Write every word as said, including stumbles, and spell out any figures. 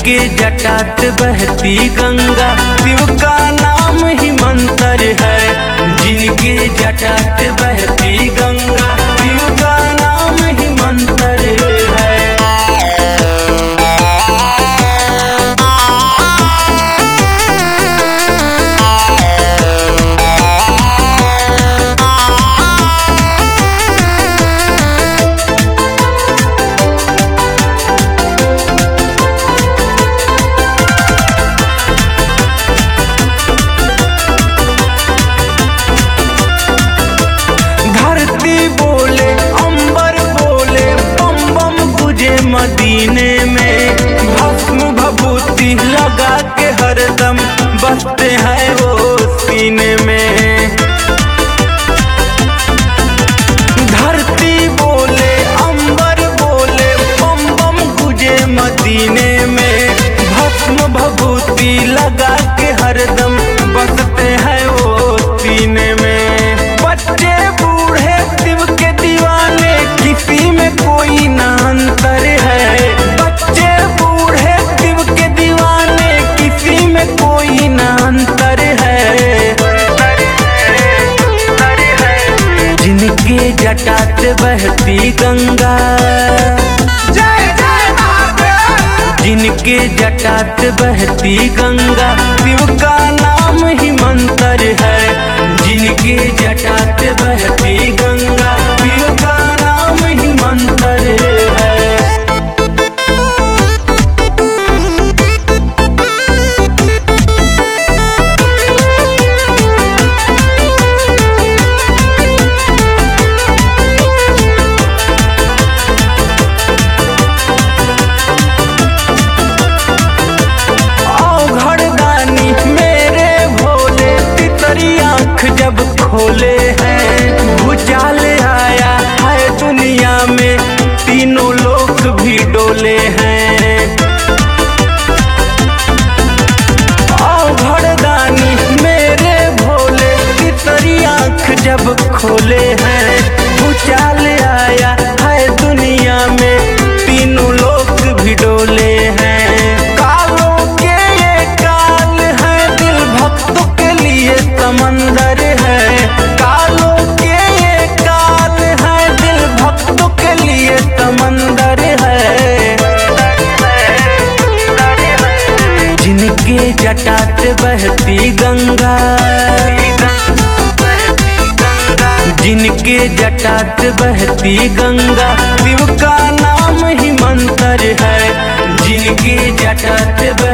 जिनके जटात बहती गंगा, शिव का नाम ही मंत्र है। जिनके जटात बहती गंगा, शिव का नाम ही मंत्र है। मदीने में भस्म भभूति लगा के हरदम बसते हैं वो सीने में। धरती बोले अंबर बोले बम बम गुजे मदीने में, भस्म भभूति लगा के हरदम बसते हैं वो सीने में। बच्चे बूढ़े शिव के दीवाने, किसी में कोई ना अंतर है। बच्चे बूढ़े शिव के दीवाने, किसी में कोई ना अंतर है। जिनके जटात बहती गंगा, जिनके जटात बहती गंगा, शिव का नाम ही मंत्र है। जिनके जटात बहती गंगा, शिव का नाम ही मंत्र है। जब खोले हैं भूचाल आया है दुनिया में, तीनों लोग भी डोले हैं। औघड़दानी मेरे भोले, तितरी आँख जब खोले हैं भूचाल आया है दुनिया में, तीनों लोग भी डोले हैं। कालों के ये काल है, दिल भक्तों के लिए समंदर है। कालों के ये काल है, दिल भक्तों के लिए समंदर है। जिनके जटात बहती गंगा, जिनके जटात बहती गंगा, शिव का नाम ही मंत्र है। जिनके जटात